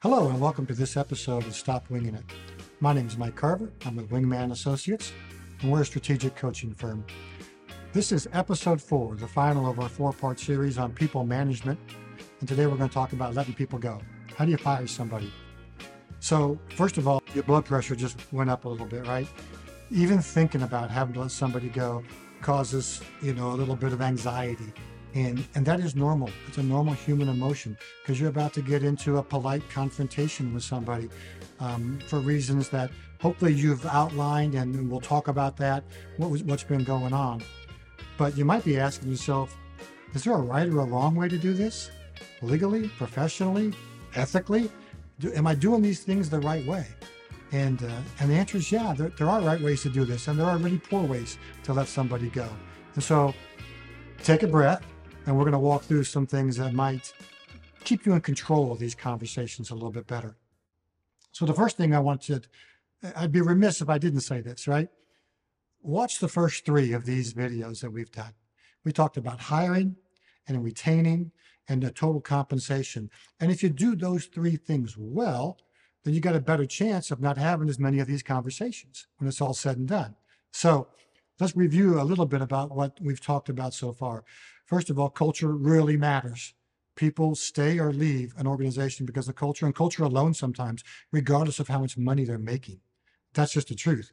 Hello and welcome to this episode of Stop Winging It. My name is Mike Carver. I'm with Wingman Associates, and we're a strategic coaching firm. This is episode 4, the final of our 4-part series on people management. And today we're going to talk about letting people go. How do you fire somebody? So first of all, your blood pressure just went up a little bit, right? Even thinking about having to let somebody go causes, a little bit of anxiety. And that is normal. It's a normal human emotion because you're about to get into a polite confrontation with somebody for reasons that hopefully you've outlined, and we'll talk about that, what's been going on. But you might be asking yourself, is there a right or a wrong way to do this? Legally, professionally, ethically? Am I doing these things the right way? And the answer is yeah, there are right ways to do this, and there are really poor ways to let somebody go. And so take a breath. And we're going to walk through some things that might keep you in control of these conversations a little bit better. So the first thing I'd be remiss if I didn't say this, right? Watch the first 3 of these videos that we've done. We talked about hiring and retaining and the total compensation. And if you do those 3 things well, then you got a better chance of not having as many of these conversations when it's all said and done. So let's review a little bit about what we've talked about so far. First of all, culture really matters. People stay or leave an organization because of culture, and culture alone sometimes, regardless of how much money they're making. That's just the truth.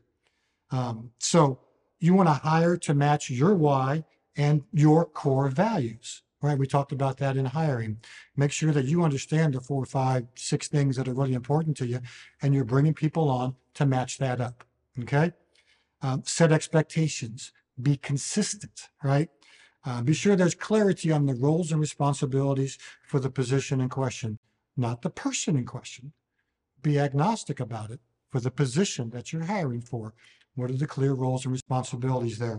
So you want to hire to match your why and your core values, right? We talked about that in hiring. Make sure that you understand the 4, 5, 6 things that are really important to you, and you're bringing people on to match that up, okay? Set expectations. Be consistent, right? Be sure there's clarity on the roles and responsibilities for the position in question, not the person in question. Be agnostic about it for the position that you're hiring for. What are the clear roles and responsibilities there?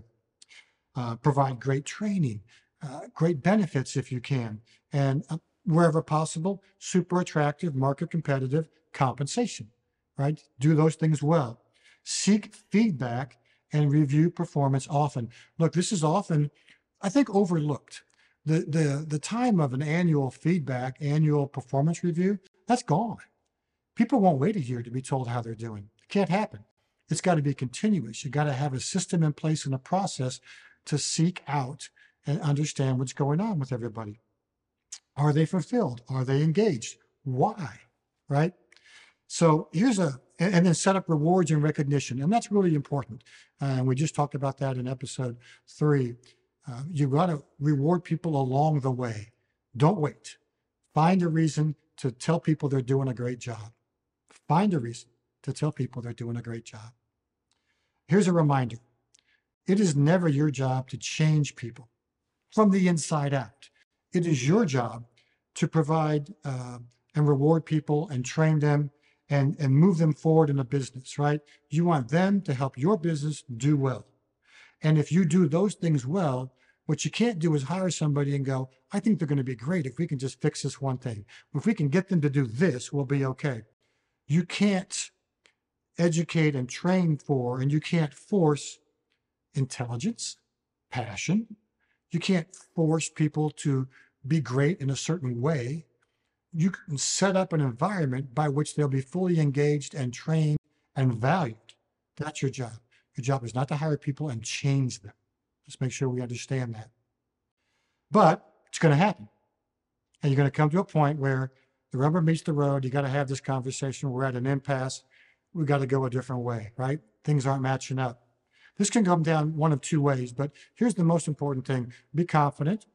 Provide great training, great benefits if you can, and wherever possible, super attractive, market competitive compensation, right? Do those things well. Seek feedback and review performance often. Look, this is often, I think, overlooked. The time of an annual feedback, annual performance review, that's gone. People won't wait a year to be told how they're doing. It can't happen. It's got to be continuous. You got to have a system in place and a process to seek out and understand what's going on with everybody. Are they fulfilled? Are they engaged? Why? Right? So and then set up rewards and recognition. And that's really important. And we just talked about that in episode 3. You've got to reward people along the way. Don't wait. Find a reason to tell people they're doing a great job. Find a reason to tell people they're doing a great job. Here's a reminder. It is never your job to change people from the inside out. It is your job to provide and reward people and train them and move them forward in a business, right? You want them to help your business do well. And if you do those things well, what you can't do is hire somebody and go, I think they're going to be great if we can just fix this one thing. If we can get them to do this, we'll be okay. You can't educate and train for, and you can't force intelligence, passion. You can't force people to be great in a certain way. You can set up an environment by which they'll be fully engaged and trained and valued. That's your job. Your job is not to hire people and change them. Just make sure we understand that. But it's going to happen. And you're going to come to a point where the rubber meets the road. You got to have this conversation. We're at an impasse. We got to go a different way, right? Things aren't matching up. This can come down one of 2 ways, but here's the most important thing. Be confident,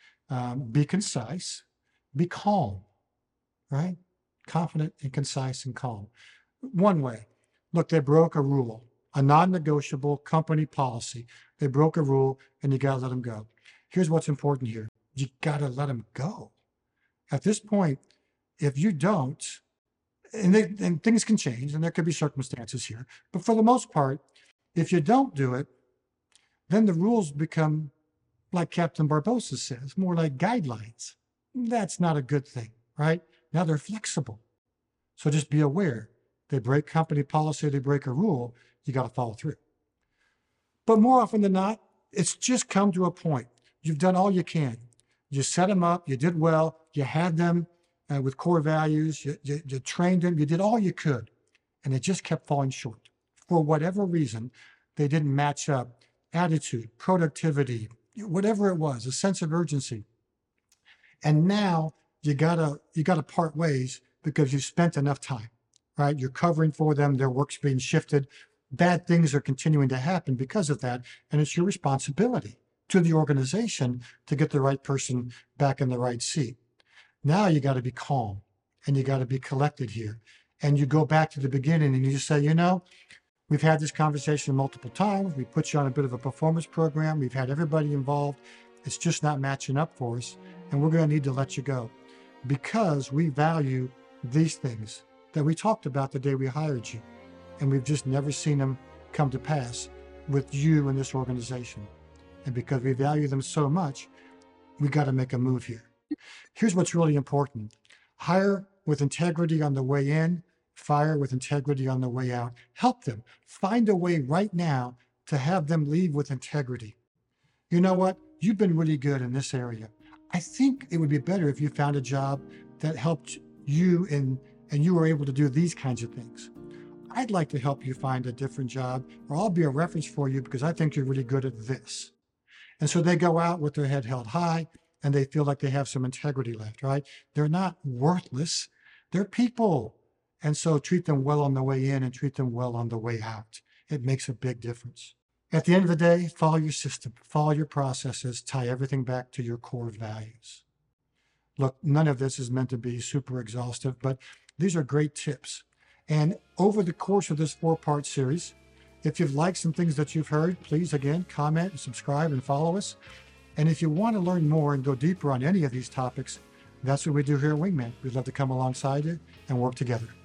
be concise, be calm, right? Confident and concise and calm. One way, look, they broke a rule, a non-negotiable company policy. They broke a rule and you got to let them go. Here's what's important here. You got to let them go. At this point, if you don't, and things can change and there could be circumstances here, but for the most part, if you don't do it, then the rules become, like Captain Barbossa says, more like guidelines. That's not a good thing, right? Now they're flexible. So just be aware. They break company policy, they break a rule, you got to follow through. But more often than not, it's just come to a point. You've done all you can. You set them up, you did well, you had them with core values. You trained them. You did all you could, and it just kept falling short. For whatever reason, they didn't match up. Attitude, productivity, whatever it was, a sense of urgency. And now you gotta part ways because you've spent enough time, right? You're covering for them. Their work's being shifted. Bad things are continuing to happen because of that, and it's your responsibility to the organization to get the right person back in the right seat. Now you got to be calm and you got to be collected here. And you go back to the beginning and you just say, we've had this conversation multiple times. We put you on a bit of a performance program. We've had everybody involved. It's just not matching up for us. And we're going to need to let you go because we value these things that we talked about the day we hired you. And we've just never seen them come to pass with you and this organization. And because we value them so much, we got to make a move here. Here's what's really important. Hire with integrity on the way in, fire with integrity on the way out. Help them. Find a way right now to have them leave with integrity. You know what? You've been really good in this area. I think it would be better if you found a job that helped you and you were able to do these kinds of things. I'd like to help you find a different job, or I'll be a reference for you because I think you're really good at this. And so they go out with their head held high and they feel like they have some integrity left, right? They're not worthless. They're people. And so treat them well on the way in and treat them well on the way out. It makes a big difference. At the end of the day, follow your system, follow your processes, tie everything back to your core values. Look, none of this is meant to be super exhaustive, but these are great tips. And over the course of this 4-part series, if you've liked some things that you've heard, please, again, comment and subscribe and follow us. And if you want to learn more and go deeper on any of these topics, that's what we do here at Wingman. We'd love to come alongside you and work together.